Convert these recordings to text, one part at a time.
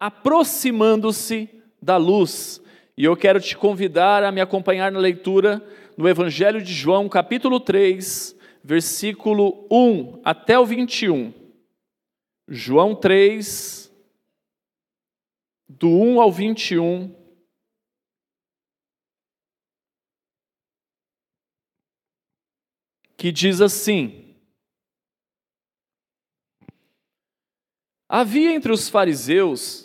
aproximando-se da luz. E eu quero te convidar a me acompanhar na leitura no Evangelho de João, capítulo 3, versículo 1 até o 21. João 3, do 1 ao 21. Que diz assim: havia entre os fariseus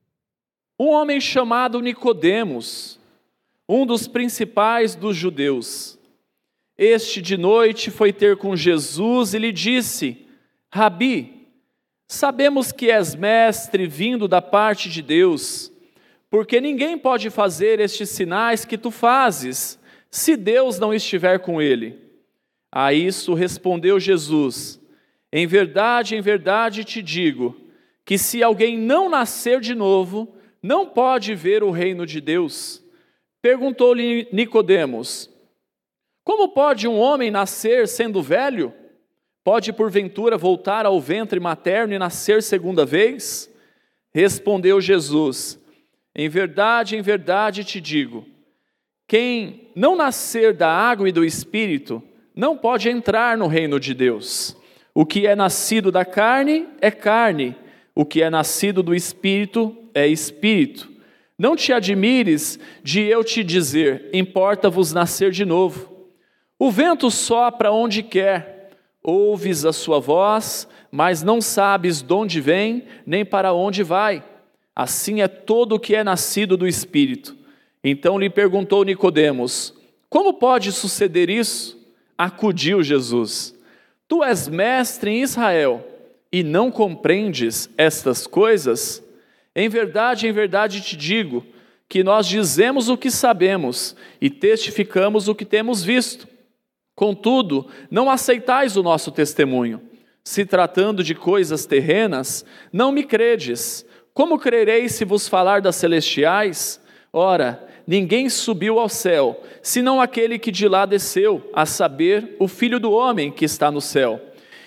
um homem chamado Nicodemos, um dos principais dos judeus. Este de noite foi ter com Jesus e lhe disse: Rabi, sabemos que és mestre vindo da parte de Deus, porque ninguém pode fazer estes sinais que tu fazes, se Deus não estiver com ele. A isso respondeu Jesus: em verdade te digo, que se alguém não nascer de novo, não pode ver o reino de Deus. Perguntou-lhe Nicodemos: como pode um homem nascer sendo velho? Pode porventura voltar ao ventre materno e nascer segunda vez? Respondeu Jesus: em verdade te digo, quem não nascer da água e do Espírito, não pode entrar no reino de Deus. O que é nascido da carne é carne, o que é nascido do Espírito é Espírito. Não te admires de eu te dizer: importa-vos nascer de novo. O vento sopra onde quer, ouves a sua voz, mas não sabes de onde vem, nem para onde vai. Assim é todo o que é nascido do Espírito. Então lhe perguntou Nicodemos: como pode suceder isso? Acudiu Jesus: tu és mestre em Israel, e não compreendes estas coisas? Em verdade te digo, que nós dizemos o que sabemos, e testificamos o que temos visto. Contudo, não aceitais o nosso testemunho. Se tratando de coisas terrenas, não me credes. Como crereis se vos falar das celestiais? Ora, ninguém subiu ao céu, senão aquele que de lá desceu, a saber, o Filho do homem que está no céu.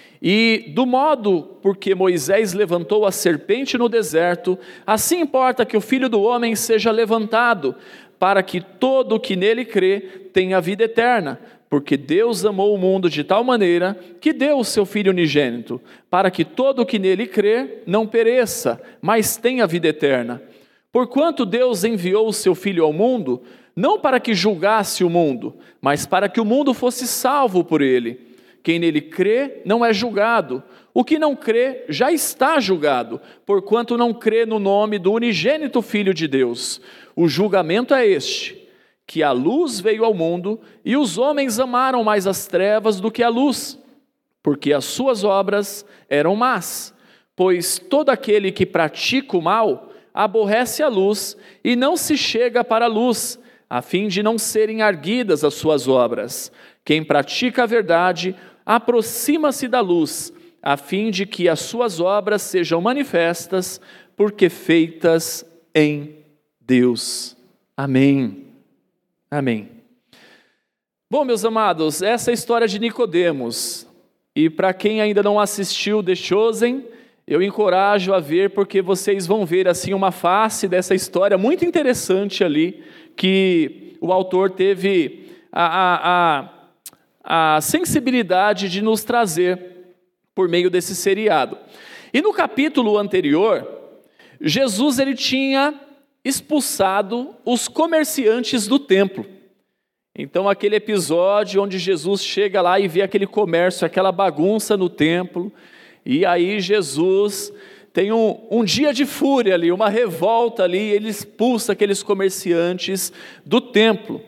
E do modo porque Moisés levantou a serpente no deserto, assim importa que o Filho do homem seja levantado, para que todo o que nele crê tenha vida eterna. Porque Deus amou o mundo de tal maneira que deu o seu Filho unigênito, para que todo o que nele crê não pereça, mas tenha vida eterna. Porquanto Deus enviou o seu Filho ao mundo, não para que julgasse o mundo, mas para que o mundo fosse salvo por ele. Quem nele crê não é julgado. O que não crê já está julgado, porquanto não crê no nome do unigênito Filho de Deus. O julgamento é este: que a luz veio ao mundo, e os homens amaram mais as trevas do que a luz, porque as suas obras eram más. Pois todo aquele que pratica o mal aborrece a luz e não se chega para a luz, a fim de não serem arguidas as suas obras. Quem pratica a verdade aproxima-se da luz, a fim de que as suas obras sejam manifestas, porque feitas em Deus. Amém. Amém. Bom, meus amados, essa é a história de Nicodemos. E para quem ainda não assistiu The Chosen, eu encorajo a ver, porque vocês vão ver assim uma face dessa história muito interessante ali, que o autor teve a sensibilidade de nos trazer por meio desse seriado. E no capítulo anterior, Jesus ele tinha expulsado os comerciantes do templo. Então aquele episódio onde Jesus chega lá e vê aquele comércio, aquela bagunça no templo, e aí Jesus tem um dia de fúria ali, uma revolta ali, ele expulsa aqueles comerciantes do templo.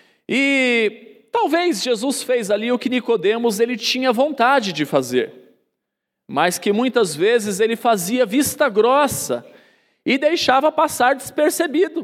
E talvez Jesus fez ali o que Nicodemos ele tinha vontade de fazer, mas que muitas vezes ele fazia vista grossa e deixava passar despercebido.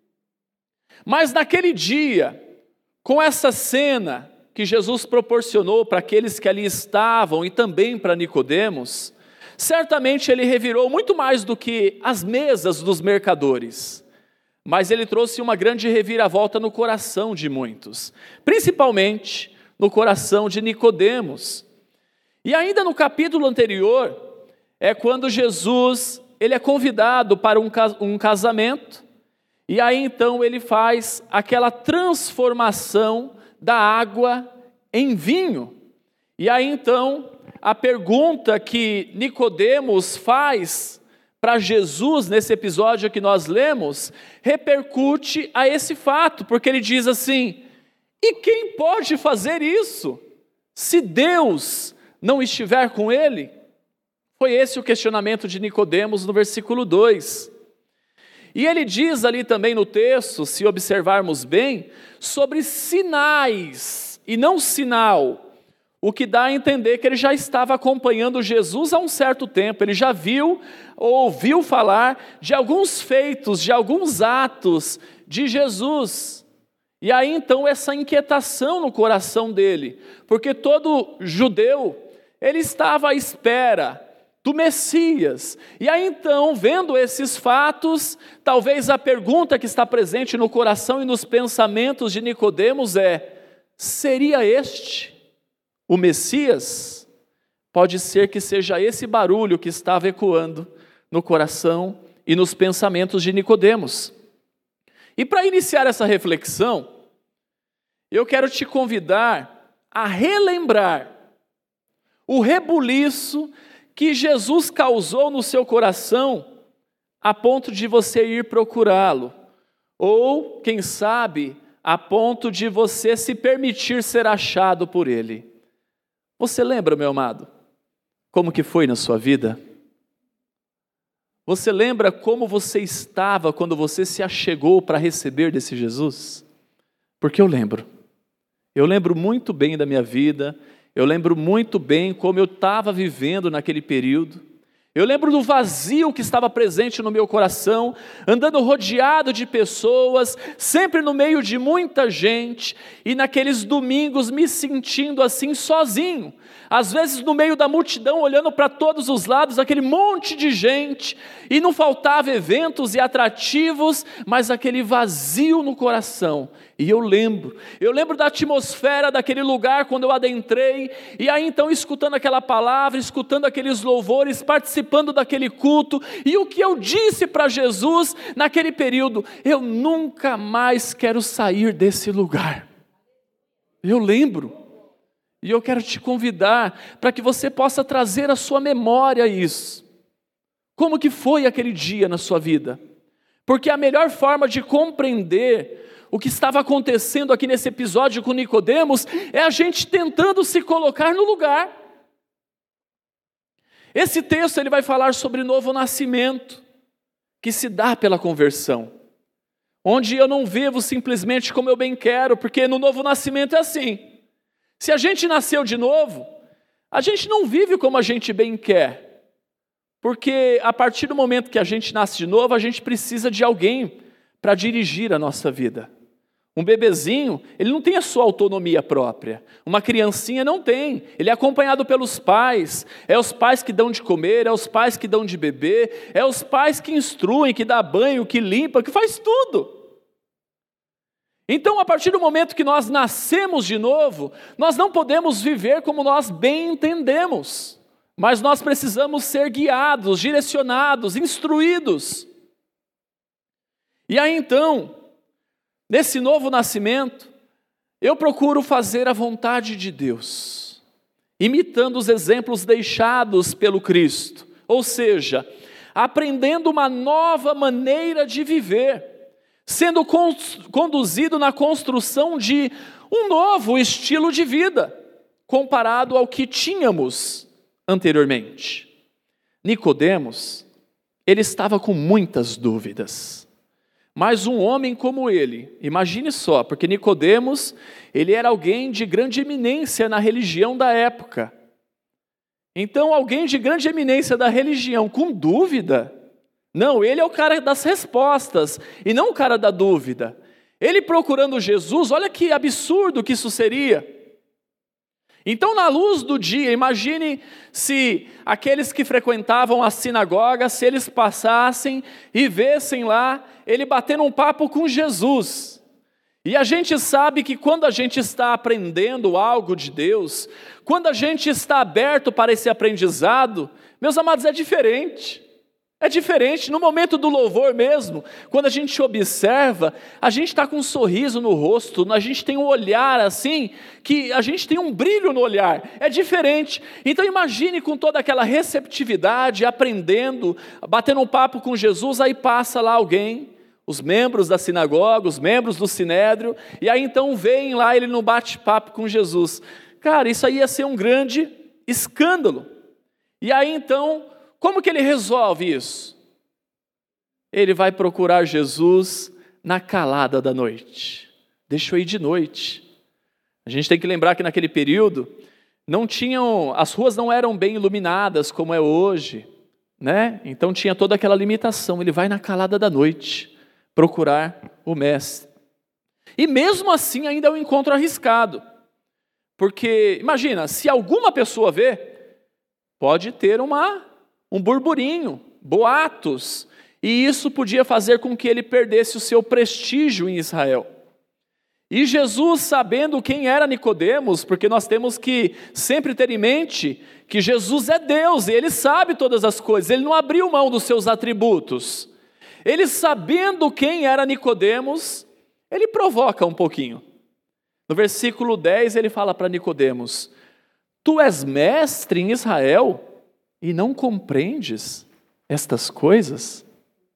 Mas naquele dia, com essa cena que Jesus proporcionou para aqueles que ali estavam e também para Nicodemos, certamente ele revirou muito mais do que as mesas dos mercadores, mas ele trouxe uma grande reviravolta no coração de muitos, principalmente no coração de Nicodemos. E ainda no capítulo anterior, é quando Jesus ele é convidado para um casamento, e aí então ele faz aquela transformação da água em vinho. E aí então a pergunta que Nicodemos faz para Jesus nesse episódio que nós lemos, repercute a esse fato, porque ele diz assim: e quem pode fazer isso, se Deus não estiver com ele? Foi esse o questionamento de Nicodemos no versículo 2. E ele diz ali também no texto, se observarmos bem, sobre sinais e não sinal, o que dá a entender que ele já estava acompanhando Jesus há um certo tempo, ele já viu ou ouviu falar de alguns feitos, de alguns atos de Jesus. E aí então essa inquietação no coração dele, porque todo judeu, ele estava à espera do Messias. E aí então, vendo esses fatos, talvez a pergunta que está presente no coração e nos pensamentos de Nicodemos é: seria este o Messias? Pode ser que seja esse barulho que estava ecoando no coração e nos pensamentos de Nicodemos. E para iniciar essa reflexão, eu quero te convidar a relembrar o rebuliço que Jesus causou no seu coração a ponto de você ir procurá-lo, ou, quem sabe, a ponto de você se permitir ser achado por ele. Você lembra, meu amado, como que foi na sua vida? Você lembra como você estava quando você se achegou para receber desse Jesus? Porque eu lembro muito bem da minha vida, eu lembro muito bem como eu estava vivendo naquele período. Eu lembro do vazio que estava presente no meu coração, andando rodeado de pessoas, sempre no meio de muita gente, e naqueles domingos me sentindo assim sozinho. Às vezes no meio da multidão, olhando para todos os lados, aquele monte de gente, e não faltava eventos e atrativos, mas aquele vazio no coração. E eu lembro da atmosfera daquele lugar quando eu adentrei, e aí então escutando aquela palavra, escutando aqueles louvores, participando daquele culto, e o que eu disse para Jesus naquele período: eu nunca mais quero sair desse lugar. Eu lembro. E eu quero te convidar para que você possa trazer à sua memória isso. Como que foi aquele dia na sua vida? Porque a melhor forma de compreender o que estava acontecendo aqui nesse episódio com Nicodemos é a gente tentando se colocar no lugar. Esse texto ele vai falar sobre novo nascimento, que se dá pela conversão. Onde eu não vivo simplesmente como eu bem quero, porque no novo nascimento é assim. Se a gente nasceu de novo, a gente não vive como a gente bem quer, porque a partir do momento que a gente nasce de novo, a gente precisa de alguém para dirigir a nossa vida. Um bebezinho, ele não tem a sua autonomia própria, uma criancinha não tem, ele é acompanhado pelos pais, é os pais que dão de comer, é os pais que dão de beber, é os pais que instruem, que dá banho, que limpa, que faz tudo. Então, a partir do momento que nós nascemos de novo, nós não podemos viver como nós bem entendemos, mas nós precisamos ser guiados, direcionados, instruídos. E aí então, nesse novo nascimento, eu procuro fazer a vontade de Deus, imitando os exemplos deixados pelo Cristo, ou seja, aprendendo uma nova maneira de viver, sendo conduzido na construção de um novo estilo de vida, comparado ao que tínhamos anteriormente. Nicodemos, ele estava com muitas dúvidas, mas um homem como ele, imagine só, porque Nicodemos, ele era alguém de grande eminência na religião da época. Então, alguém de grande eminência da religião com dúvida, não, ele é o cara das respostas e não o cara da dúvida. Ele procurando Jesus, olha que absurdo que isso seria. Então, na luz do dia, imagine se aqueles que frequentavam a sinagoga, se eles passassem e vissem lá ele batendo um papo com Jesus. E a gente sabe que quando a gente está aprendendo algo de Deus, quando a gente está aberto para esse aprendizado, meus amados, é diferente. É diferente, no momento do louvor mesmo, quando a gente observa, a gente está com um sorriso no rosto, a gente tem um olhar assim, que a gente tem um brilho no olhar, é diferente. Então imagine com toda aquela receptividade, aprendendo, batendo um papo com Jesus, aí passa lá alguém, os membros da sinagoga, os membros do sinédrio, e aí então vem lá ele no bate-papo com Jesus. Cara, isso aí ia ser um grande escândalo. E aí então, como que ele resolve isso? Ele vai procurar Jesus na calada da noite. Deixa eu ir de noite. A gente tem que lembrar que naquele período as ruas não eram bem iluminadas como é hoje, né? Então tinha toda aquela limitação. Ele vai na calada da noite procurar o mestre. E mesmo assim ainda é um encontro arriscado. Porque imagina, se alguma pessoa vê, pode ter um burburinho, boatos, e isso podia fazer com que ele perdesse o seu prestígio em Israel. E Jesus, sabendo quem era Nicodemos, porque nós temos que sempre ter em mente que Jesus é Deus, e Ele sabe todas as coisas, Ele não abriu mão dos seus atributos. Ele, sabendo quem era Nicodemos, Ele provoca um pouquinho. No versículo 10 ele fala para Nicodemos: tu és mestre em Israel e não compreendes estas coisas?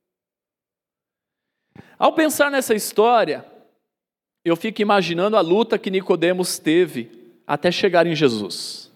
Ao pensar nessa história, eu fico imaginando a luta que Nicodemos teve até chegar em Jesus.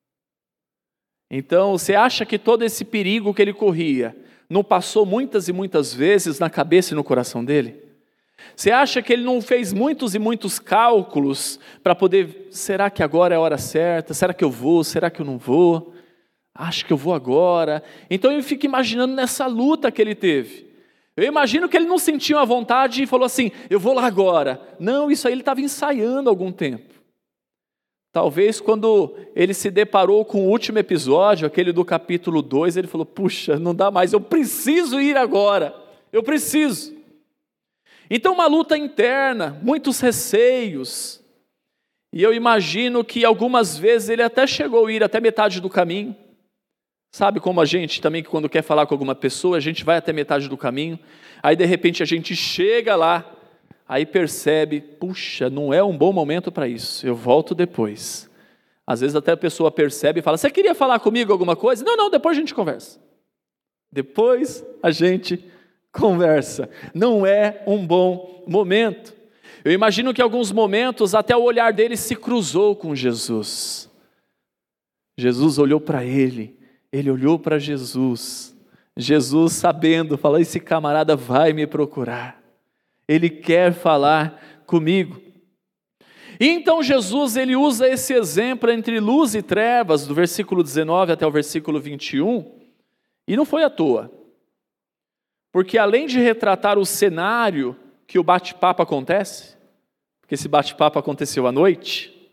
Então, você acha que todo esse perigo que ele corria não passou muitas e muitas vezes na cabeça e no coração dele? Você acha que ele não fez muitos e muitos cálculos para poder, será que agora é a hora certa? Será que eu vou? Será que eu não vou? Acho que eu vou agora. Então eu fico imaginando nessa luta que ele teve. Eu imagino que ele não sentiu a vontade e falou assim, eu vou lá agora. Não, isso aí ele estava ensaiando há algum tempo. Talvez quando ele se deparou com o último episódio, aquele do capítulo 2, ele falou, puxa, não dá mais, eu preciso ir agora, eu preciso. Então uma luta interna, muitos receios, e eu imagino que algumas vezes ele até chegou a ir até metade do caminho. Sabe como a gente também, que quando quer falar com alguma pessoa, a gente vai até metade do caminho, aí de repente a gente chega lá, aí percebe, puxa, não é um bom momento para isso, eu volto depois. Às vezes até a pessoa percebe e fala, você queria falar comigo alguma coisa? Não, depois a gente conversa. Depois a gente conversa. Não é um bom momento. Eu imagino que em alguns momentos até o olhar dele se cruzou com Jesus. Jesus olhou para ele olhou para Jesus. Jesus sabendo, falou, esse camarada vai me procurar. Ele quer falar comigo. E então Jesus, ele usa esse exemplo entre luz e trevas, do versículo 19 até o versículo 21, e não foi à toa. Porque além de retratar o cenário que o bate-papo acontece, porque esse bate-papo aconteceu à noite,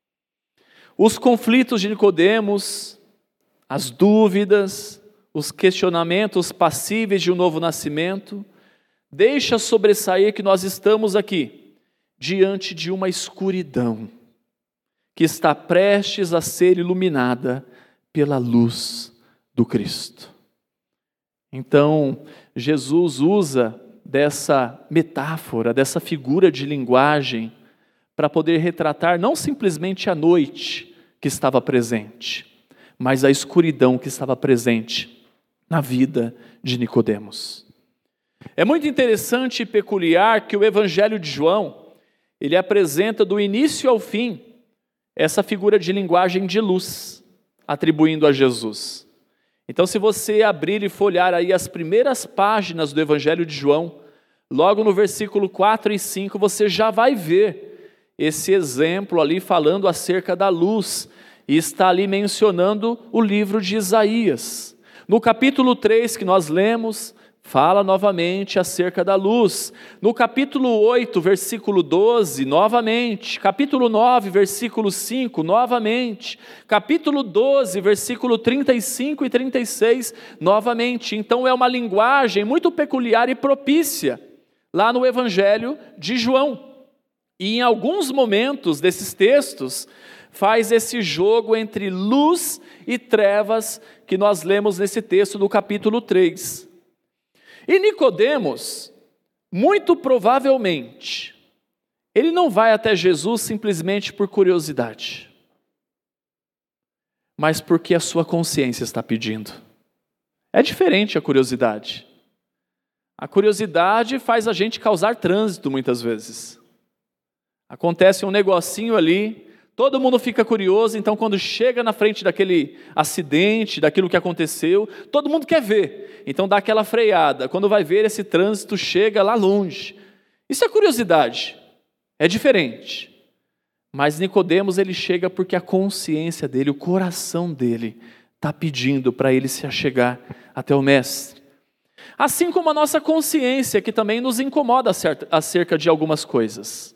os conflitos de Nicodemos, as dúvidas, os questionamentos passíveis de um novo nascimento, deixa sobressair que nós estamos aqui diante de uma escuridão que está prestes a ser iluminada pela luz do Cristo. Então, Jesus usa dessa metáfora, dessa figura de linguagem, para poder retratar não simplesmente a noite que estava presente, mas a escuridão que estava presente na vida de Nicodemos. É muito interessante e peculiar que o Evangelho de João, ele apresenta do início ao fim essa figura de linguagem de luz, atribuindo a Jesus. Então, se você abrir e folhear aí as primeiras páginas do Evangelho de João, logo no versículo 4 e 5, você já vai ver esse exemplo ali falando acerca da luz, e está ali mencionando o livro de Isaías. No capítulo 3 que nós lemos, fala novamente acerca da luz. No capítulo 8, versículo 12, novamente. Capítulo 9, versículo 5, novamente. Capítulo 12, versículo 35 e 36, novamente. Então é uma linguagem muito peculiar e propícia lá no Evangelho de João. E em alguns momentos desses textos, faz esse jogo entre luz e trevas que nós lemos nesse texto do capítulo 3. E Nicodemos, muito provavelmente, ele não vai até Jesus simplesmente por curiosidade, mas porque a sua consciência está pedindo. É diferente a curiosidade. A curiosidade faz a gente causar trânsito muitas vezes. Acontece um negocinho ali, todo mundo fica curioso, então quando chega na frente daquele acidente, daquilo que aconteceu, todo mundo quer ver. Então dá aquela freada. Quando vai ver, esse trânsito chega lá longe. Isso é curiosidade. É diferente. Mas Nicodemos, ele chega porque a consciência dele, o coração dele, está pedindo para ele se achegar até o Mestre. Assim como a nossa consciência, que também nos incomoda acerca de algumas coisas.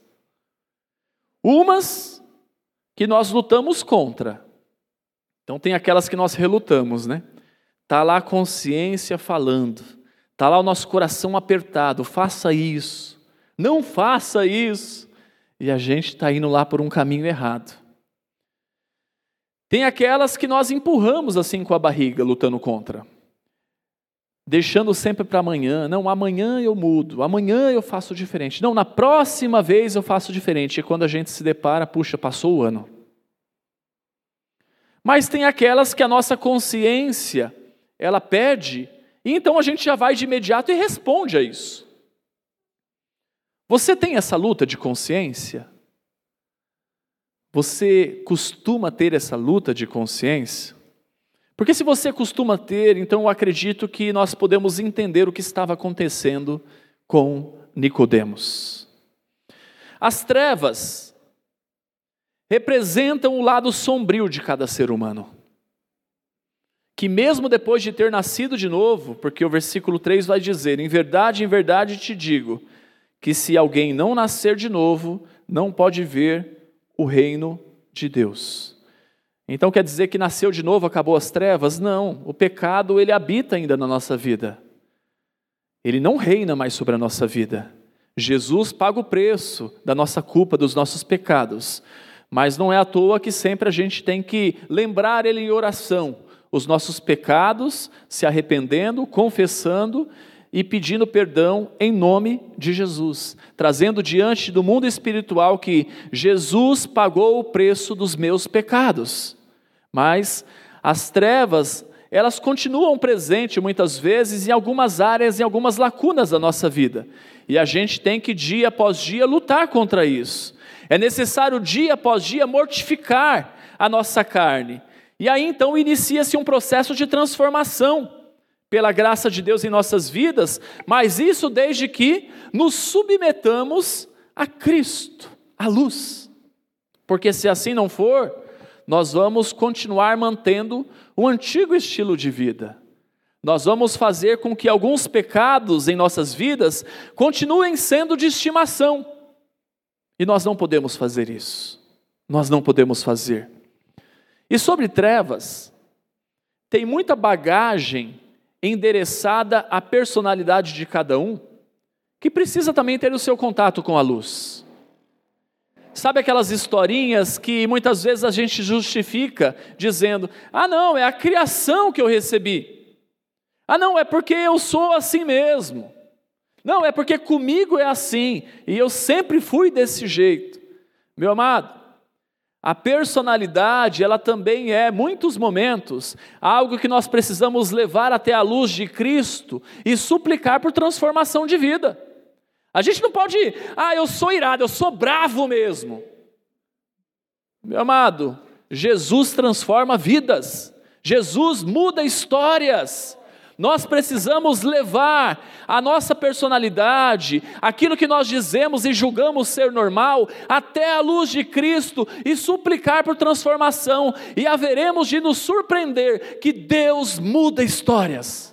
Umas que nós lutamos contra. Então tem aquelas que nós relutamos, né? Está lá a consciência falando. Está lá o nosso coração apertado. Faça isso. Não faça isso. E a gente está indo lá por um caminho errado. Tem aquelas que nós empurramos assim com a barriga, lutando contra. Deixando sempre para amanhã. Não, amanhã eu mudo. Amanhã eu faço diferente. Não, na próxima vez eu faço diferente. E quando a gente se depara, puxa, passou o ano. Mas tem aquelas que a nossa consciência, ela pede, e então a gente já vai de imediato e responde a isso. Você tem essa luta de consciência? Você costuma ter essa luta de consciência? Porque se você costuma ter, então eu acredito que nós podemos entender o que estava acontecendo com Nicodemos. As trevas representam o lado sombrio de cada ser humano. Que mesmo depois de ter nascido de novo, porque o versículo 3 vai dizer, em verdade te digo, que se alguém não nascer de novo, não pode ver o reino de Deus. Então quer dizer que nasceu de novo, acabou as trevas? Não, o pecado ele habita ainda na nossa vida. Ele não reina mais sobre a nossa vida. Jesus paga o preço da nossa culpa, dos nossos pecados. Mas não é à toa que sempre a gente tem que lembrar ele em oração, os nossos pecados, se arrependendo, confessando e pedindo perdão em nome de Jesus, trazendo diante do mundo espiritual que Jesus pagou o preço dos meus pecados. Mas as trevas, elas continuam presentes muitas vezes em algumas áreas, em algumas lacunas da nossa vida. E a gente tem que dia após dia lutar contra isso. É necessário dia após dia mortificar a nossa carne. E aí então inicia-se um processo de transformação pela graça de Deus em nossas vidas, mas isso desde que nos submetamos a Cristo, a luz. Porque se assim não for, nós vamos continuar mantendo o antigo estilo de vida. Nós vamos fazer com que alguns pecados em nossas vidas continuem sendo de estimação. E nós não podemos fazer isso. Nós não podemos fazer. E sobre trevas, tem muita bagagem endereçada à personalidade de cada um, que precisa também ter o seu contato com a luz. Sabe aquelas historinhas que muitas vezes a gente justifica dizendo, não, é a criação que eu recebi. Não, é porque eu sou assim mesmo. Não, é porque comigo é assim, e eu sempre fui desse jeito. Meu amado, a personalidade, ela também é, muitos momentos, algo que nós precisamos levar até a luz de Cristo e suplicar por transformação de vida. A gente não pode, eu sou irado, eu sou bravo mesmo. Meu amado, Jesus transforma vidas, Jesus muda histórias. Nós precisamos levar a nossa personalidade, aquilo que nós dizemos e julgamos ser normal, até a luz de Cristo e suplicar por transformação, e haveremos de nos surpreender que Deus muda histórias.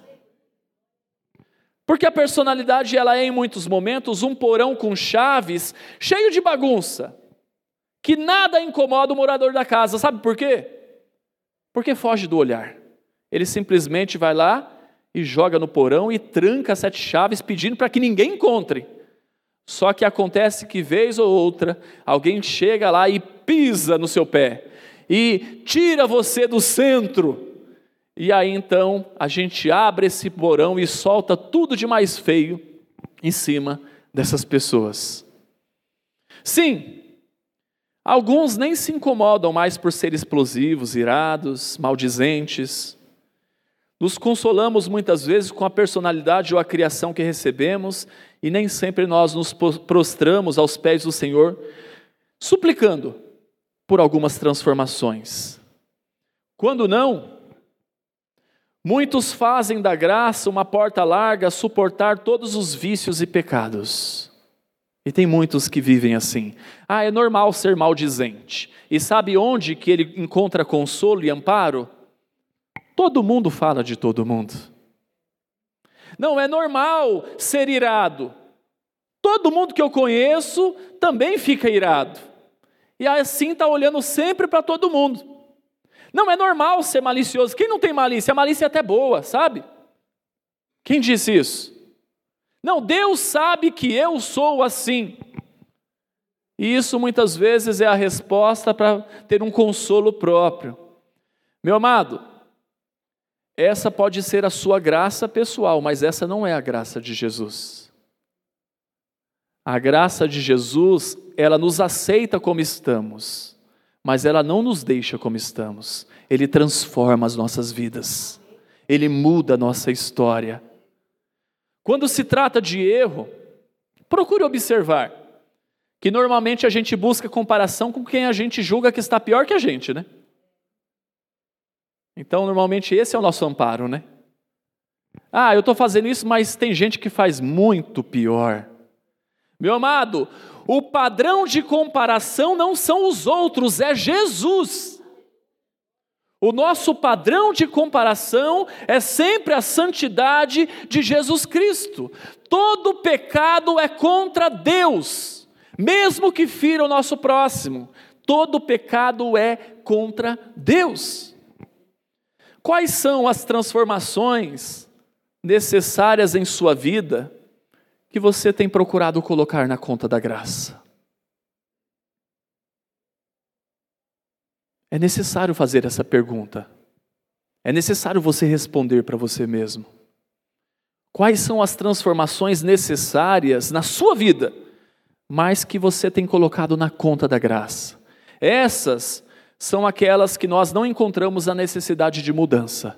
Porque a personalidade ela é em muitos momentos um porão com chaves, cheio de bagunça, que nada incomoda o morador da casa. Sabe por quê? Porque foge do olhar. Ele simplesmente vai lá e joga no porão e tranca 7 chaves pedindo para que ninguém encontre. Só que acontece que vez ou outra, alguém chega lá e pisa no seu pé. e tira você do centro. E aí então a gente abre esse porão e solta tudo de mais feio em cima dessas pessoas. Sim, alguns nem se incomodam mais por ser explosivos, irados, maldizentes. Nos consolamos muitas vezes com a personalidade ou a criação que recebemos e nem sempre nós nos prostramos aos pés do Senhor, suplicando por algumas transformações. Quando não, muitos fazem da graça uma porta larga a suportar todos os vícios e pecados. E tem muitos que vivem assim. É normal ser maldizente. E sabe onde que ele encontra consolo e amparo? Todo mundo fala de todo mundo. Não, é normal ser irado. Todo mundo que eu conheço também fica irado. E assim está olhando sempre para todo mundo. Não é normal ser malicioso. Quem não tem malícia? A malícia é até boa, sabe? Quem disse isso? Não, Deus sabe que eu sou assim. E isso muitas vezes é a resposta para ter um consolo próprio. Meu amado, essa pode ser a sua graça pessoal, mas essa não é a graça de Jesus. A graça de Jesus, ela nos aceita como estamos, mas ela não nos deixa como estamos. Ele transforma as nossas vidas. Ele muda a nossa história. Quando se trata de erro, procure observar que normalmente a gente busca comparação com quem a gente julga que está pior que a gente, né? Então, normalmente esse é o nosso amparo, né? Eu estou fazendo isso, mas tem gente que faz muito pior. Meu amado, o padrão de comparação não são os outros, é Jesus. O nosso padrão de comparação é sempre a santidade de Jesus Cristo. Todo pecado é contra Deus, mesmo que fira o nosso próximo. Todo pecado é contra Deus. Quais são as transformações necessárias em sua vida que você tem procurado colocar na conta da graça? É necessário fazer essa pergunta. É necessário você responder para você mesmo. Quais são as transformações necessárias na sua vida, mas que você tem colocado na conta da graça? Essas são aquelas que nós não encontramos a necessidade de mudança.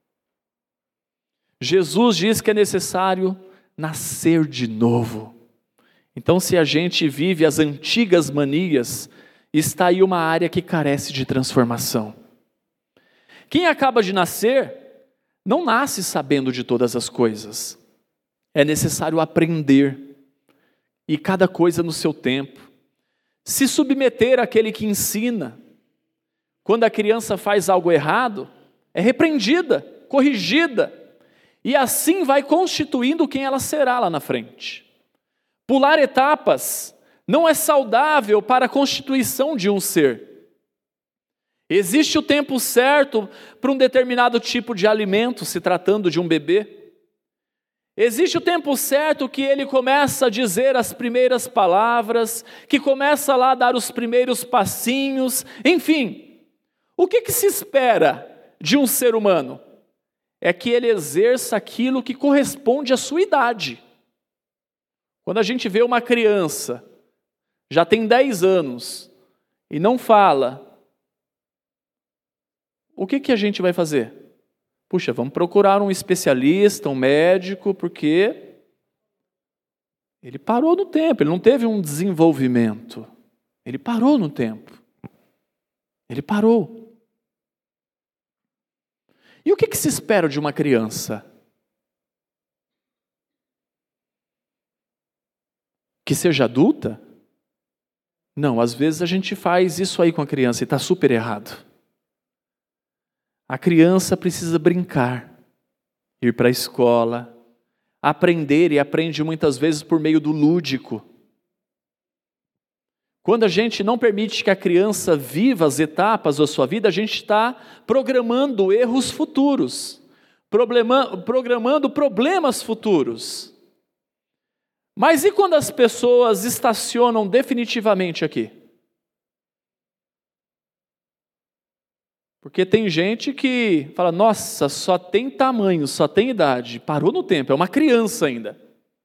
Jesus diz que é necessário nascer de novo. Então, se a gente vive as antigas manias, está aí uma área que carece de transformação. Quem acaba de nascer, não nasce sabendo de todas as coisas. É necessário aprender, e cada coisa no seu tempo. Se submeter àquele que ensina. Quando a criança faz algo errado, é repreendida, corrigida, e assim vai constituindo quem ela será lá na frente. Pular etapas não é saudável para a constituição de um ser. Existe o tempo certo para um determinado tipo de alimento, se tratando de um bebê. Existe o tempo certo que ele começa a dizer as primeiras palavras, que começa lá a dar os primeiros passinhos, enfim. O que se espera de um ser humano? É que ele exerça aquilo que corresponde à sua idade. Quando a gente vê uma criança, já tem 10 anos, e não fala, o que a gente vai fazer? Puxa, vamos procurar um especialista, um médico, porque ele parou no tempo, ele não teve um desenvolvimento. Ele parou no tempo. Ele parou. E o que se espera de uma criança? Que seja adulta? Não, às vezes a gente faz isso aí com a criança e está super errado. A criança precisa brincar, ir para a escola, aprender, e aprende muitas vezes por meio do lúdico. Quando a gente não permite que a criança viva as etapas da sua vida, a gente está programando erros futuros, programando problemas futuros. Mas e quando as pessoas estacionam definitivamente aqui? Porque tem gente que fala, nossa, só tem tamanho, só tem idade. Parou no tempo, é uma criança ainda.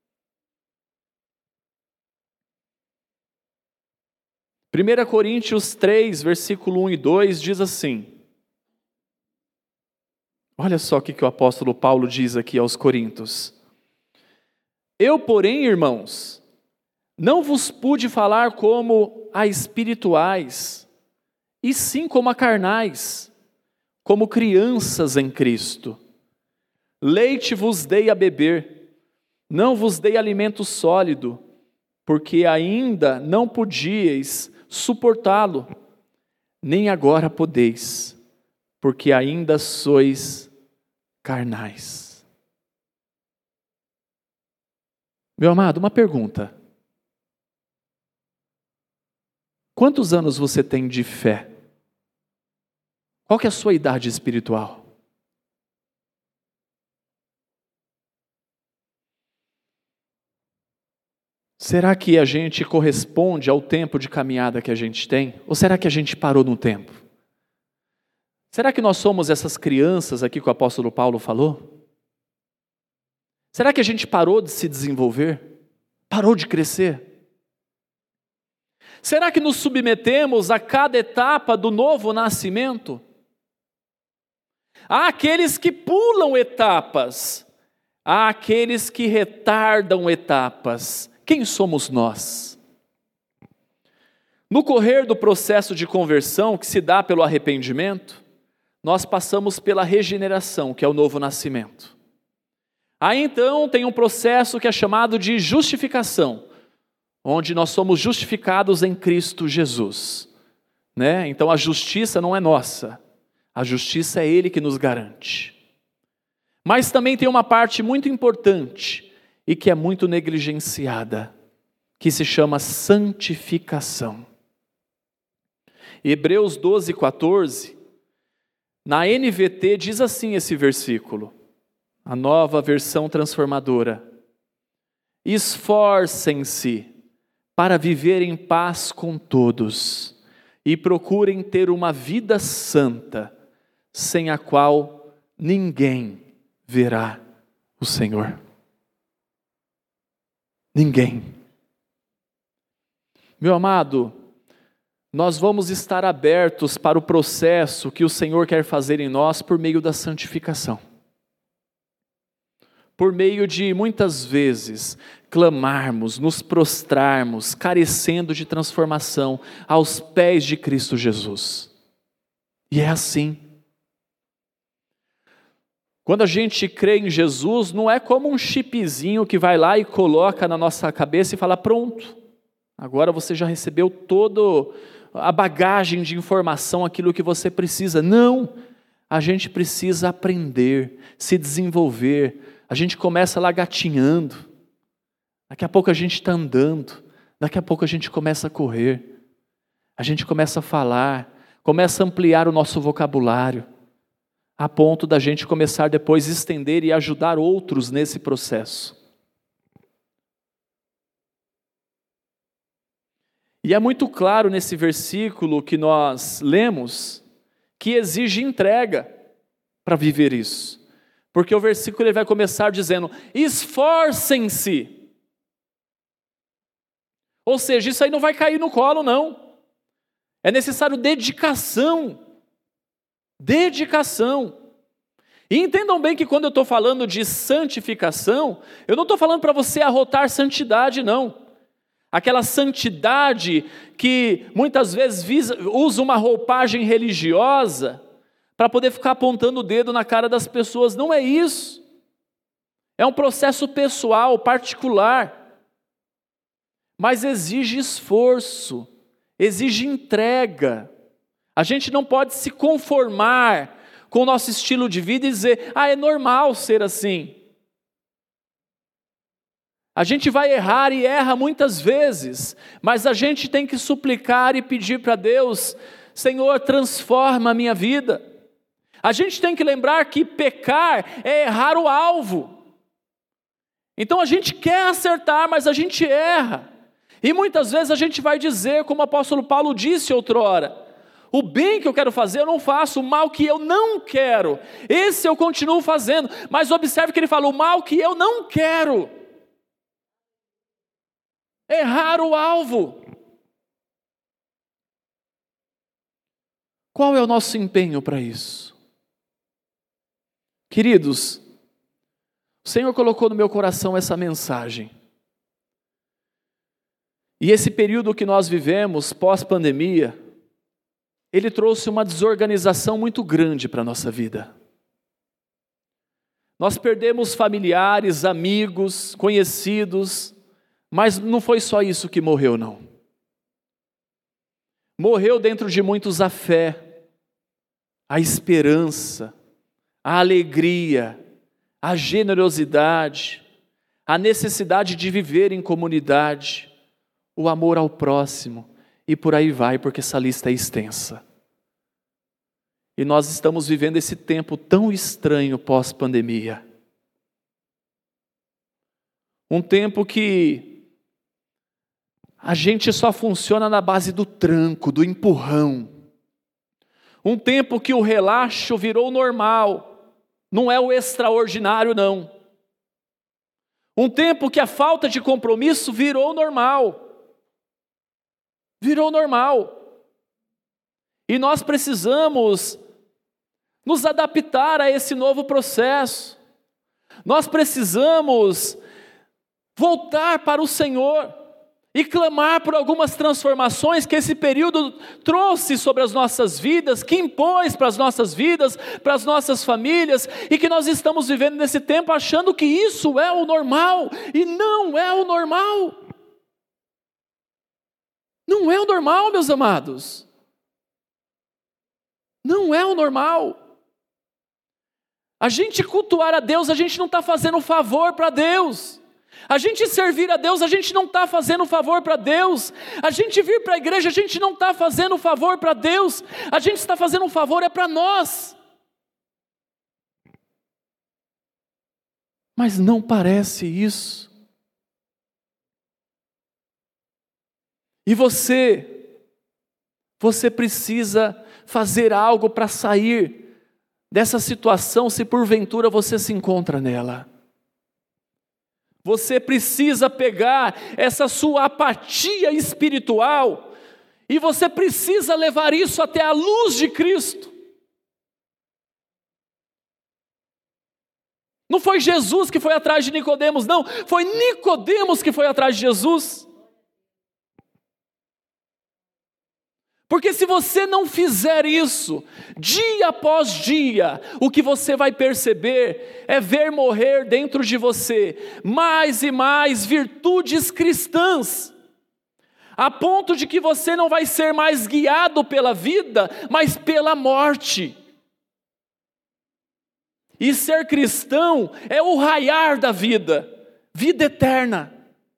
Primeira Coríntios 3, versículo 1 e 2 diz assim. Olha só o que o apóstolo Paulo diz aqui aos Coríntios. Eu, porém, irmãos, não vos pude falar como a espirituais, e sim como a carnais, como crianças em Cristo. Leite vos dei a beber, não vos dei alimento sólido, porque ainda não podíeis suportá-lo, nem agora podeis, porque ainda sois carnais. Meu amado, uma pergunta. Quantos anos você tem de fé? Qual que é a sua idade espiritual? Será que a gente corresponde ao tempo de caminhada que a gente tem? Ou será que a gente parou no tempo? Será que nós somos essas crianças aqui que o apóstolo Paulo falou? Será que a gente parou de se desenvolver? Parou de crescer? Será que nos submetemos a cada etapa do novo nascimento? Há aqueles que pulam etapas, há aqueles que retardam etapas. Quem somos nós? No correr do processo de conversão que se dá pelo arrependimento, nós passamos pela regeneração, que é o novo nascimento. Aí então tem um processo que é chamado de justificação, onde nós somos justificados em Cristo Jesus. Então a justiça não é nossa, a justiça é Ele que nos garante. Mas também tem uma parte muito importante, e que é muito negligenciada, que se chama santificação. Hebreus 12, 14, na NVT diz assim esse versículo, a nova versão transformadora. Esforcem-se para viver em paz com todos e procurem ter uma vida santa, sem a qual ninguém verá o Senhor. Ninguém. Meu amado, nós vamos estar abertos para o processo que o Senhor quer fazer em nós por meio da santificação. Por meio de, muitas vezes, clamarmos, nos prostrarmos, carecendo de transformação aos pés de Cristo Jesus. E é assim. Quando a gente crê em Jesus, não é como um chipzinho que vai lá e coloca na nossa cabeça e fala, pronto, agora você já recebeu toda a bagagem de informação, aquilo que você precisa. Não, a gente precisa aprender, se desenvolver. A gente começa lá gatinhando, daqui a pouco a gente está andando, daqui a pouco a gente começa a correr, a gente começa a falar, começa a ampliar o nosso vocabulário, a ponto da gente começar depois a estender e ajudar outros nesse processo. E é muito claro nesse versículo que nós lemos, que exige entrega para viver isso. Porque o versículo ele vai começar dizendo, esforcem-se. Ou seja, isso aí não vai cair no colo, não. É necessário dedicação. Dedicação. E entendam bem que quando eu estou falando de santificação, eu não estou falando para você arrotar santidade, não. Aquela santidade que muitas vezes usa uma roupagem religiosa para poder ficar apontando o dedo na cara das pessoas. Não é isso. É um processo pessoal, particular. Mas exige esforço, exige entrega. A gente não pode se conformar com o nosso estilo de vida e dizer, é normal ser assim. A gente vai errar e erra muitas vezes, mas a gente tem que suplicar e pedir para Deus, Senhor, transforma a minha vida. A gente tem que lembrar que pecar é errar o alvo. Então a gente quer acertar, mas a gente erra. E muitas vezes a gente vai dizer, como o apóstolo Paulo disse outrora, O bem que eu quero fazer eu não faço, o mal que eu não quero, esse eu continuo fazendo. Mas observe que ele fala, o mal que eu não quero. Errar o alvo. Qual é o nosso empenho para isso? Queridos, o Senhor colocou no meu coração essa mensagem. E esse período que nós vivemos, pós-pandemia, ele trouxe uma desorganização muito grande para a nossa vida. Nós perdemos familiares, amigos, conhecidos, mas não foi só isso que morreu, não. Morreu dentro de muitos a fé, a esperança, a alegria, a generosidade, a necessidade de viver em comunidade, o amor ao próximo, e por aí vai, porque essa lista é extensa. E nós estamos vivendo esse tempo tão estranho pós-pandemia. Um tempo que a gente só funciona na base do tranco, do empurrão. Um tempo que o relaxo virou normal, não é o extraordinário, não. Um tempo que a falta de compromisso virou normal. Virou normal. E nós precisamos nos adaptar a esse novo processo. Nós precisamos voltar para o Senhor e clamar por algumas transformações que esse período trouxe sobre as nossas vidas, que impôs para as nossas vidas, para as nossas famílias, e que nós estamos vivendo nesse tempo achando que isso é o normal, e não é o normal. Não é o normal, meus amados. Não é o normal. A gente cultuar a Deus, a gente não está fazendo favor para Deus. A gente servir a Deus, a gente não está fazendo favor para Deus. A gente vir para a igreja, a gente não está fazendo favor para Deus. A gente está fazendo um favor é para nós. Mas não parece isso. E você precisa fazer algo para sair dessa situação, se porventura você se encontra nela. Você precisa pegar essa sua apatia espiritual e você precisa levar isso até a luz de Cristo. Não foi Jesus que foi atrás de Nicodemos, não. Foi Nicodemos que foi atrás de Jesus. Porque se você não fizer isso, dia após dia, o que você vai perceber é ver morrer dentro de você mais e mais virtudes cristãs, a ponto de que você não vai ser mais guiado pela vida, mas pela morte. E ser cristão é o raiar da vida, vida eterna.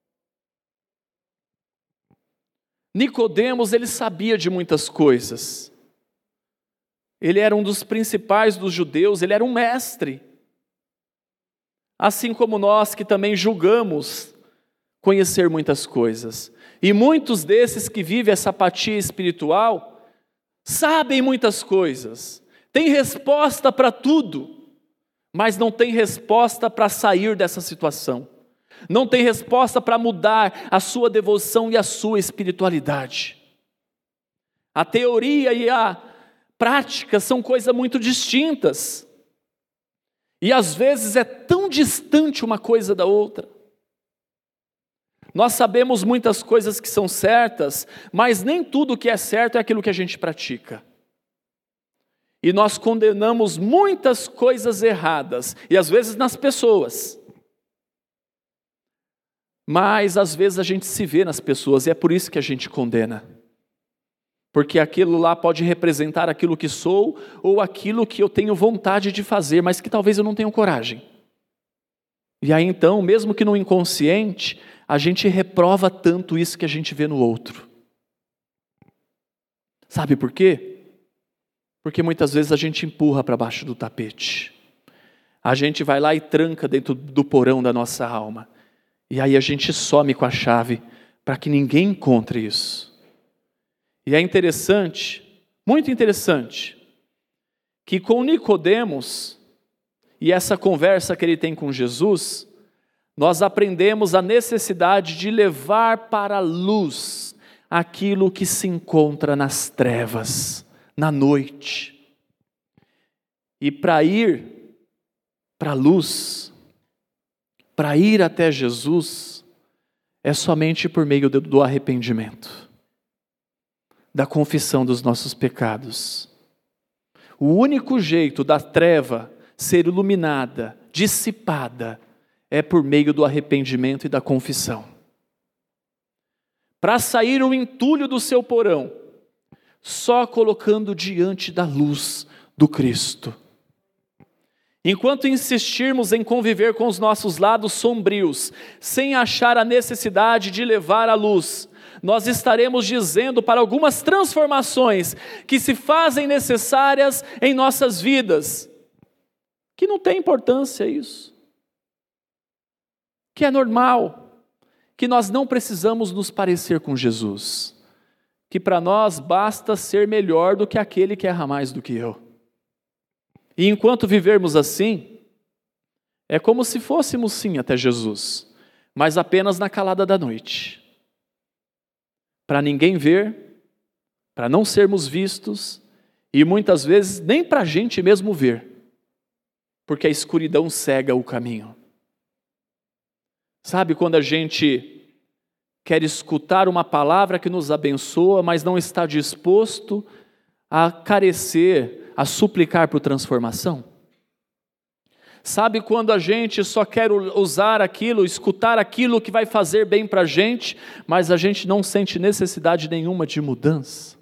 Nicodemos, ele sabia de muitas coisas. Ele era um dos principais dos judeus, ele era um mestre. Assim como nós que também julgamos conhecer muitas coisas. E muitos desses que vivem essa apatia espiritual sabem muitas coisas, têm resposta para tudo, mas não tem resposta para sair dessa situação. Não tem resposta para mudar a sua devoção e a sua espiritualidade. A teoria e a prática são coisas muito distintas. E às vezes é tão distante uma coisa da outra. Nós sabemos muitas coisas que são certas, mas nem tudo que é certo é aquilo que a gente pratica. E nós condenamos muitas coisas erradas, e às vezes nas pessoas. Mas às vezes a gente se vê nas pessoas e é por isso que a gente condena. Porque aquilo lá pode representar aquilo que sou ou aquilo que eu tenho vontade de fazer, mas que talvez eu não tenha coragem. E aí então, mesmo que no inconsciente, a gente reprova tanto isso que a gente vê no outro. Sabe por quê? Porque muitas vezes a gente empurra para baixo do tapete. A gente vai lá e tranca dentro do porão da nossa alma. E aí a gente some com a chave para que ninguém encontre isso. E é interessante, muito interessante, que com Nicodemos, e essa conversa que ele tem com Jesus, nós aprendemos a necessidade de levar para a luz aquilo que se encontra nas trevas, na noite. E para ir para a luz, para ir até Jesus, é somente por meio do arrependimento, da confissão dos nossos pecados. O único jeito da treva ser iluminada, dissipada, é por meio do arrependimento e da confissão. Para sair o entulho do seu porão, só colocando diante da luz do Cristo. Enquanto insistirmos em conviver com os nossos lados sombrios, sem achar a necessidade de levar a luz, nós estaremos dizendo para algumas transformações que se fazem necessárias em nossas vidas, que não tem importância isso, que é normal, que nós não precisamos nos parecer com Jesus, que para nós basta ser melhor do que aquele que erra mais do que eu. E enquanto vivermos assim, é como se fôssemos sim até Jesus, mas apenas na calada da noite, para ninguém ver, para não sermos vistos, e muitas vezes nem para a gente mesmo ver, porque a escuridão cega o caminho. Sabe quando a gente quer escutar uma palavra que nos abençoa, mas não está disposto a carecer, a suplicar por transformação? Sabe quando a gente só quer usar aquilo, escutar aquilo que vai fazer bem para a gente, mas a gente não sente necessidade nenhuma de mudança?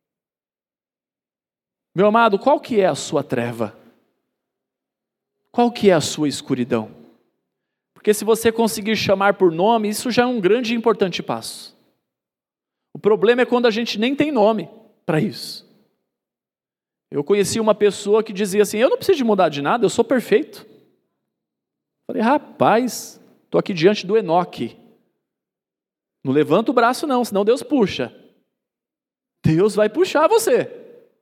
Meu amado, qual que é a sua treva? Qual que é a sua escuridão? Porque se você conseguir chamar por nome, isso já é um grande e importante passo. O problema é quando a gente nem tem nome para isso. Eu conheci uma pessoa que dizia assim: eu não preciso de mudar de nada, eu sou perfeito. Falei: rapaz, estou aqui diante do Enoque. Não levanta o braço não, senão Deus puxa. Deus vai puxar você.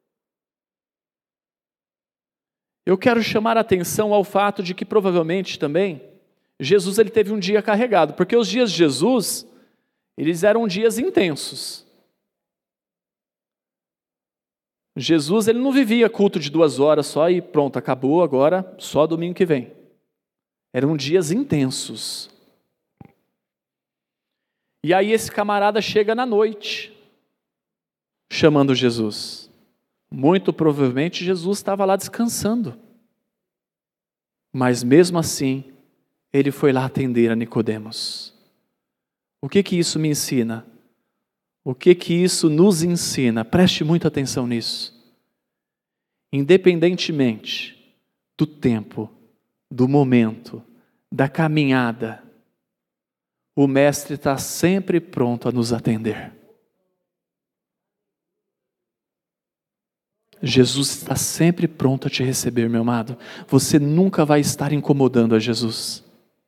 Eu quero chamar a atenção ao fato de que provavelmente também Jesus ele teve um dia carregado, porque os dias de Jesus, eles eram dias intensos. Jesus ele não vivia culto de 2 horas só e pronto, acabou, agora só domingo que vem. Eram dias intensos. E aí esse camarada chega na noite, chamando Jesus. Muito provavelmente Jesus estava lá descansando. Mas mesmo assim, ele foi lá atender a Nicodemos. O que isso me ensina? O que isso nos ensina? Preste muita atenção nisso. Independentemente do tempo, do momento, da caminhada, o Mestre está sempre pronto a nos atender. Jesus está sempre pronto a te receber, meu amado. Você nunca vai estar incomodando a Jesus.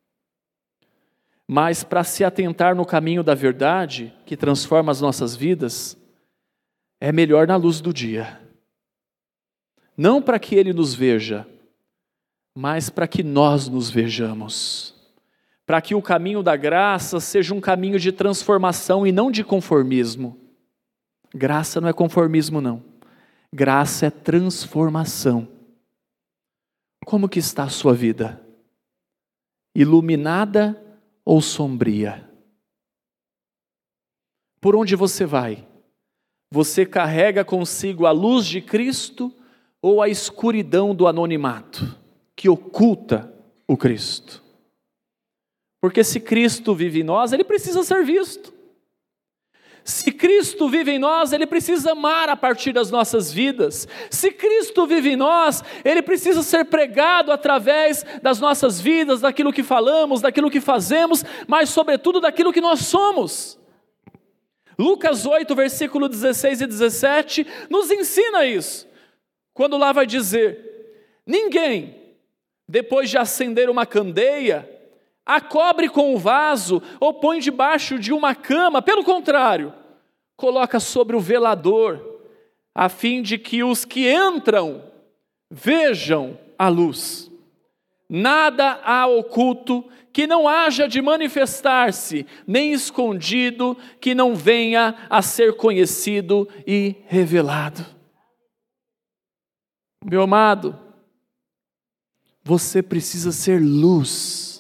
Mas para se atentar no caminho da verdade, que transforma as nossas vidas, é melhor na luz do dia. Não para que Ele nos veja, mas para que nós nos vejamos. Para que o caminho da graça seja um caminho de transformação e não de conformismo. Graça não é conformismo, não. Graça é transformação. Como que está a sua vida? Iluminada ou sombria? Por onde você vai? Você carrega consigo a luz de Cristo ou a escuridão do anonimato que oculta o Cristo? Porque se Cristo vive em nós, Ele precisa ser visto. Se Cristo vive em nós, Ele precisa amar a partir das nossas vidas. Se Cristo vive em nós, Ele precisa ser pregado através das nossas vidas, daquilo que falamos, daquilo que fazemos, mas sobretudo daquilo que nós somos. Lucas 8, versículo 16 e 17, nos ensina isso. Quando lá vai dizer: ninguém, depois de acender uma candeia, a cobre com o vaso ou põe debaixo de uma cama. Pelo contrário, coloca sobre o velador, a fim de que os que entram vejam a luz. Nada há oculto que não haja de manifestar-se, nem escondido que não venha a ser conhecido e revelado. Meu amado, você precisa ser luz.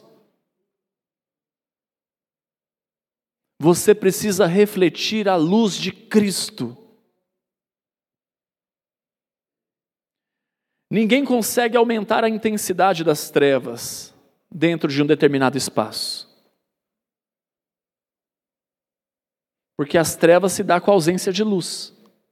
Você precisa refletir a luz de Cristo. Ninguém consegue aumentar a intensidade das trevas dentro de um determinado espaço. Porque as trevas se dão com a ausência de luz.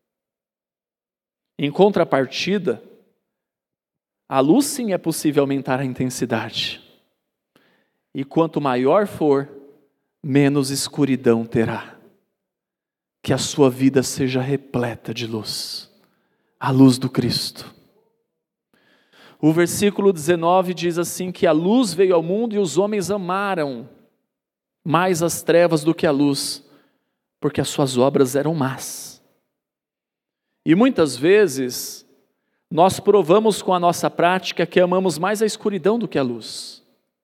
Em contrapartida, a luz sim é possível aumentar a intensidade. E quanto maior for, menos escuridão terá. Que a sua vida seja repleta de luz. A luz do Cristo. O versículo 19 diz assim, que a luz veio ao mundo e os homens amaram mais as trevas do que a luz, porque as suas obras eram más. E muitas vezes, nós provamos com a nossa prática que amamos mais a escuridão do que a luz.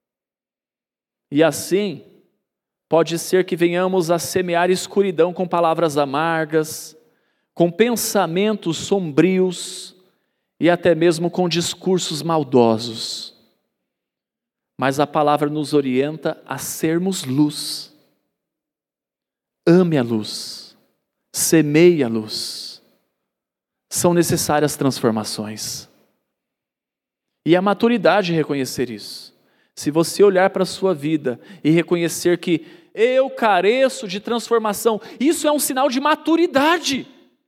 E assim, pode ser que venhamos a semear escuridão com palavras amargas, com pensamentos sombrios, e até mesmo com discursos maldosos. Mas a palavra nos orienta a sermos luz. Ame a luz. Semeie a luz. São necessárias transformações. E a maturidade reconhecer isso. Se você olhar para a sua vida e reconhecer que eu careço de transformação, isso é um sinal de maturidade.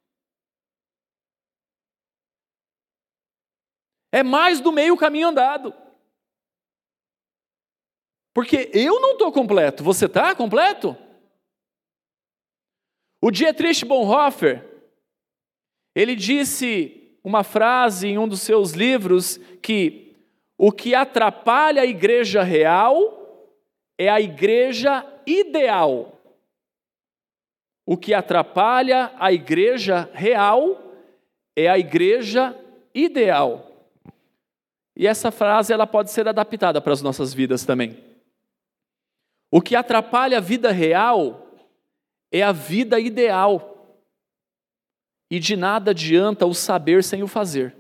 É mais do meio caminho andado. Porque eu não estou completo. Você está completo? O Dietrich Bonhoeffer, ele disse uma frase em um dos seus livros que o que atrapalha a igreja real é a igreja ideal. O que atrapalha a igreja real é a igreja ideal. E essa frase ela pode ser adaptada para as nossas vidas também. O que atrapalha a vida real é a vida ideal. E de nada adianta o saber sem o fazer.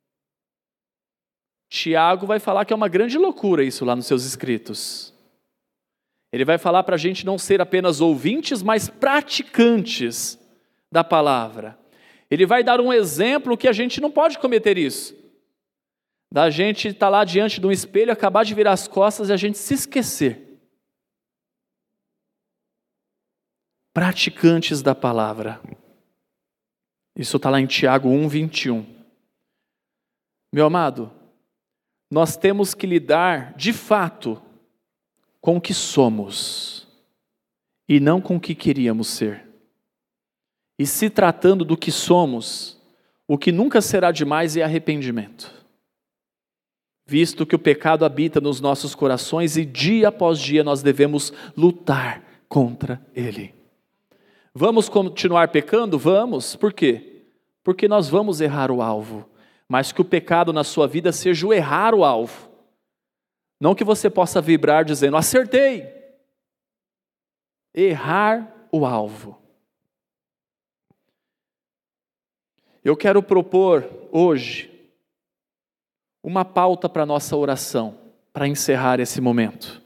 Tiago vai falar que é uma grande loucura isso lá nos seus escritos. Ele vai falar para a gente não ser apenas ouvintes, mas praticantes da palavra. Ele vai dar um exemplo que a gente não pode cometer isso. Da gente estar lá diante de um espelho, acabar de virar as costas e a gente se esquecer. Praticantes da palavra. Isso está lá em Tiago 1:21. Meu amado, nós temos que lidar, de fato, com o que somos, e não com o que queríamos ser. E se tratando do que somos, o que nunca será demais é arrependimento. Visto que o pecado habita nos nossos corações e dia após dia nós devemos lutar contra ele. Vamos continuar pecando? Vamos. Por quê? Porque nós vamos errar o alvo. Mas que o pecado na sua vida seja o errar o alvo. Não que você possa vibrar dizendo, acertei. Errar o alvo. Eu quero propor hoje uma pauta para a nossa oração, para encerrar esse momento.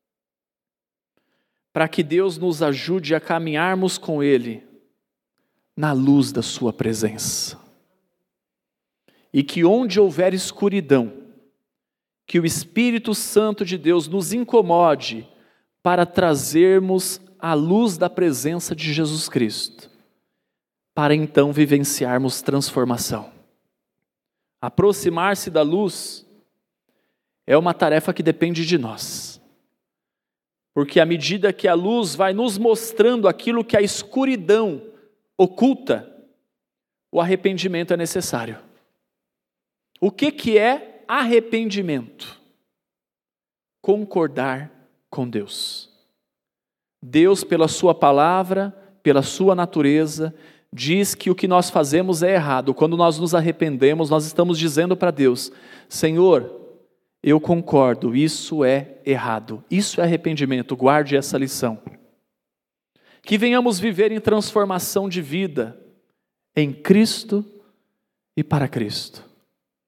Para que Deus nos ajude a caminharmos com Ele na luz da sua presença. E que onde houver escuridão, que o Espírito Santo de Deus nos incomode para trazermos a luz da presença de Jesus Cristo, para então vivenciarmos transformação. Aproximar-se da luz é uma tarefa que depende de nós. Porque à medida que a luz vai nos mostrando aquilo que a escuridão oculta, o arrependimento é necessário. O que é arrependimento? Concordar com Deus. Deus, pela sua palavra, pela sua natureza, diz que o que nós fazemos é errado. Quando nós nos arrependemos, nós estamos dizendo para Deus: Senhor, eu concordo, isso é errado. Isso é arrependimento, guarde essa lição. Que venhamos viver em transformação de vida, em Cristo e para Cristo.